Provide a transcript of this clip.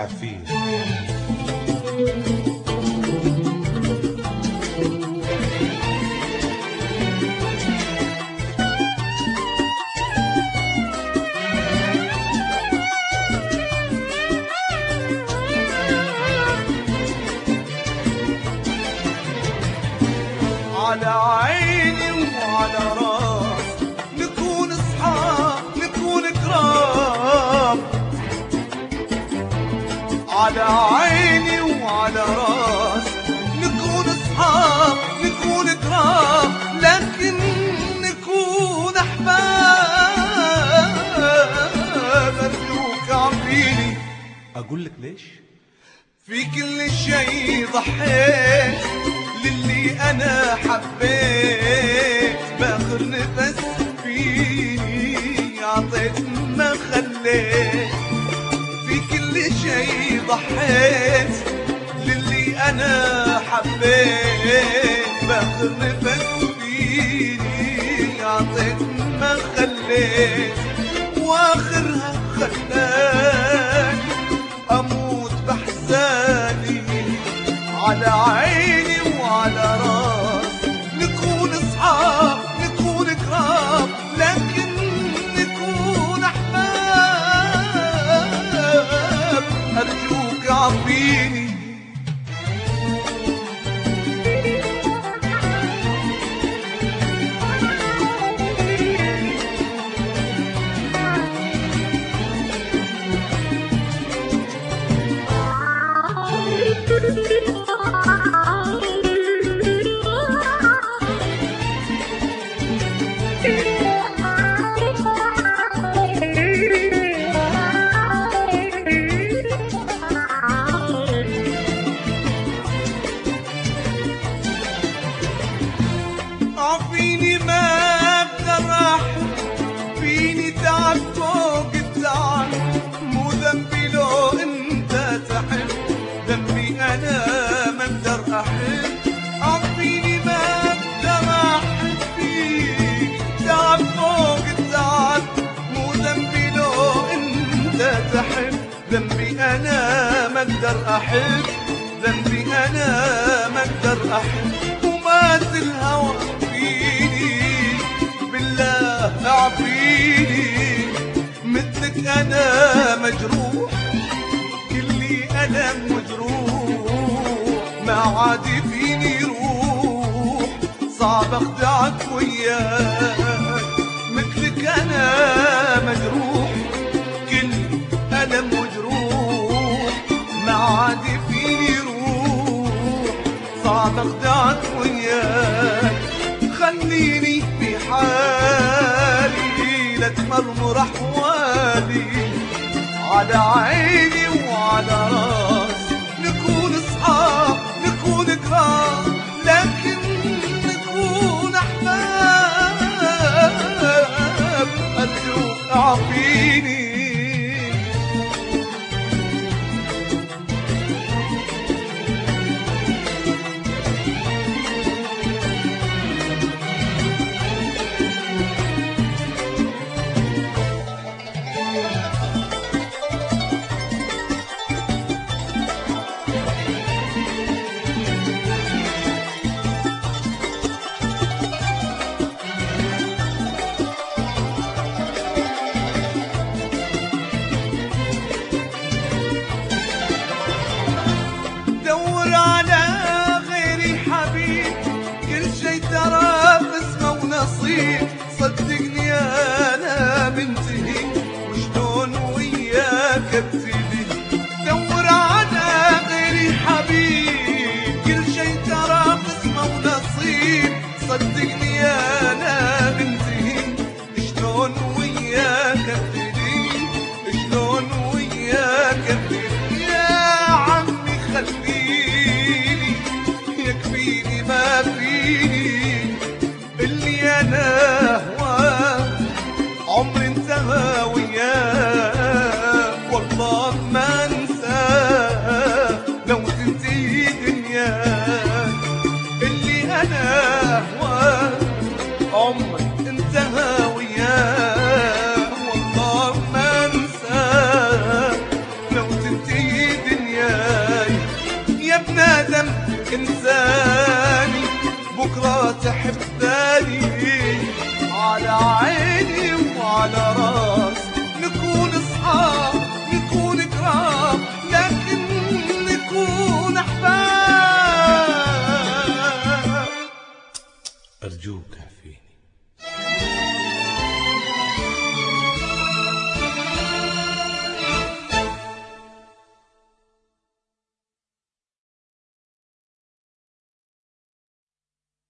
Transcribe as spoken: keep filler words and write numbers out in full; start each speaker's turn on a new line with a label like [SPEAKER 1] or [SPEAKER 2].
[SPEAKER 1] عارفين.
[SPEAKER 2] على عيني وعلى راس نكون اصحاب نكون كرام، على عيني وعلى راس نكون اصحاب نكون كرام، لكن نكون احباب. ارجوك عبيني
[SPEAKER 1] اقول لك ليش؟
[SPEAKER 2] في كل شيء ضحيت للي انا حبيت، باخر نفس فيني عطيت ما خليت. في كل شيء ضحيت للي انا حبيت، باخر نفس فيني عطيت ما خليت. واخرها خلاني اموت بحزاني. على عيني وعلى راس نكون اصحاب نكون كرام، لكن نكون احباب. ارجوك عبيني عفيني ما اقدر احب، فيني تعب فوق التعب. مو ذنبي لو انت تحب، ذنبي انا ما اقدر احب. عفيني ما اقدر احب، فيني تعب فوق التعب. مو ذنبي لو انت تحب، ذنبي انا ما اقدر احب. ذنبي انا ما اقدر احب. ومات الهوى بالله اعفيني، مثلك انا مجروح، كلي الم وجروح. ما عاد فيني روح، صعب اخدعك وياك. مثلك انا مجروح، كلي الم وجروح. ما عاد فيني روح، صعب اخدعك وياك. خليني في حالي لا تمرمر احوالي. على عيني وعلى راسي نكون اصحاب نكون كرام، لكن نكون احباب. ارجوك اعفيني صدقني انا منتهي، وشلون وياك ابتدي. دور على غيري حبيب، كل شي ترى قسمه ونصيب. صدقني انا منتهي، شلون وياك ابتدي. شلون وياك ابتدي. يا عمي خليني يكفيني ما فيني اللي انا
[SPEAKER 1] أرجوك